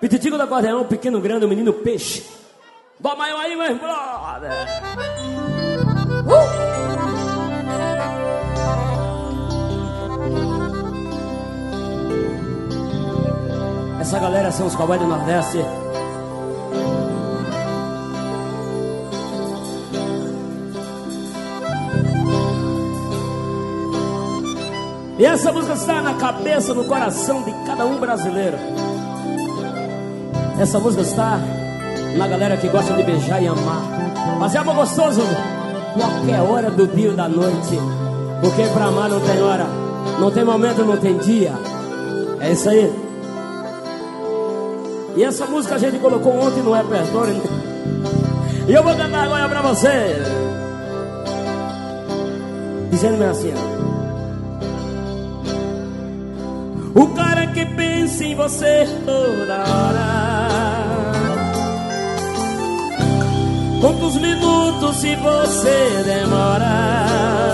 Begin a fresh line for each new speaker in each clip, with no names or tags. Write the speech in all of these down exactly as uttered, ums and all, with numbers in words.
Pititico do acordeão, pequeno grande, o menino peixe. Dó maior aí, meu brother. Uh! Essa galera são os cowboys do Nordeste. E essa música está na cabeça, no coração de cada um brasileiro. Essa música está na galera que gosta de beijar e amar. Mas é amor gostoso qualquer hora do dia ou da noite. Porque pra amar não tem hora, não tem momento, não tem dia. É isso aí. E essa música a gente colocou ontem no repertório. E eu vou cantar agora pra você, dizendo assim: o cara que pensa em você toda hora, quantos minutos se você demora,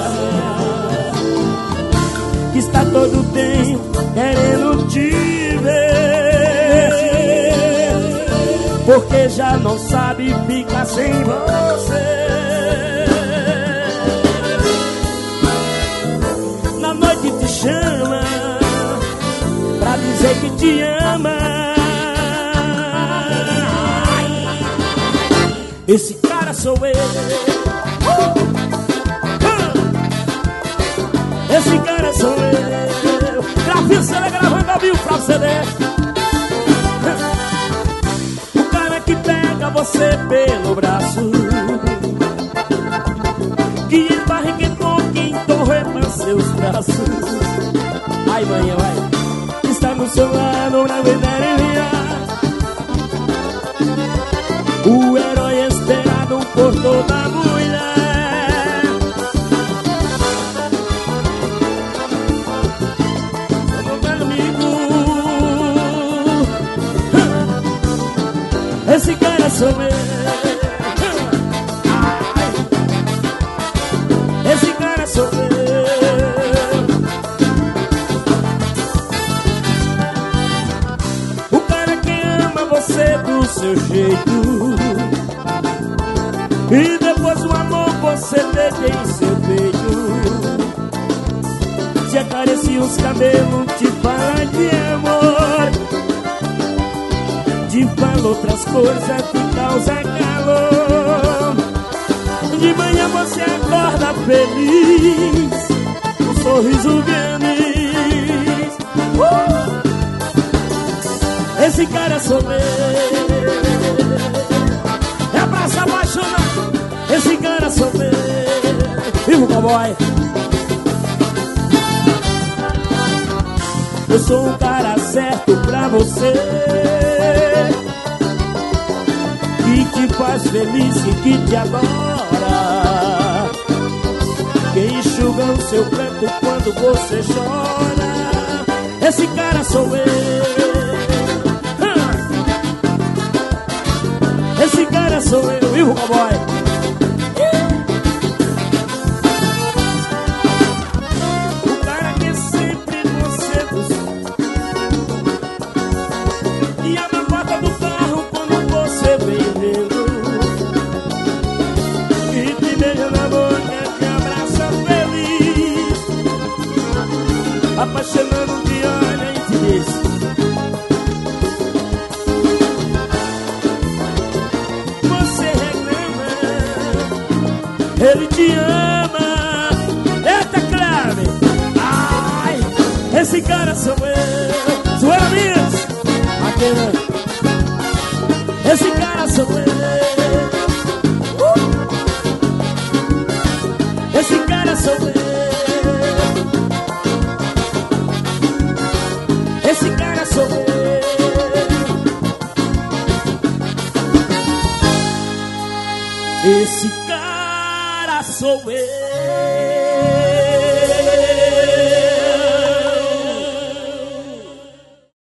que está todo tempo querendo te ver, porque já não sabe ficar sem você. Na noite te chama pra dizer que te ama. Esse cara sou eu. uh! Uh! Esse cara sou eu. Grafista, ela gravando ao vivo pra C D. O cara que pega você pelo braço, que embarriga em pouco, entorreta seus braços. Ai, manhã, vai. Está no seu lado pra me enviar. O herói esperado por toda mulher. Meu amigo, esse cara sou eu. Esse cara sou eu. Você do seu jeito, e depois o amor você teve em seu peito. Te acaricia os cabelos, te fala de amor, te fala outras coisas que causam calor. De manhã você acorda feliz, um sorriso feliz. uh! Esse cara sou eu. É pra se apaixonar. Esse cara sou eu. Viva o cowboy. Eu sou um cara certo pra você, que te faz feliz e que te adora, que enxuga o seu pranto quando você chora. Esse cara sou eu. Esse cara sou eu, viu, cowboy? O cara que sempre você buscou, e abre a porta do carro quando você vem vendo, e te beija na boca, te abraça feliz, apaixonando, te olha e te diz: ele te ama. Eita, Cleve. Ai, esse cara sou eu. Sou eu, amigos. Aquele. Esse cara sou eu. uh! Esse cara sou eu. Esse cara sou eu. Esse cara sou eu.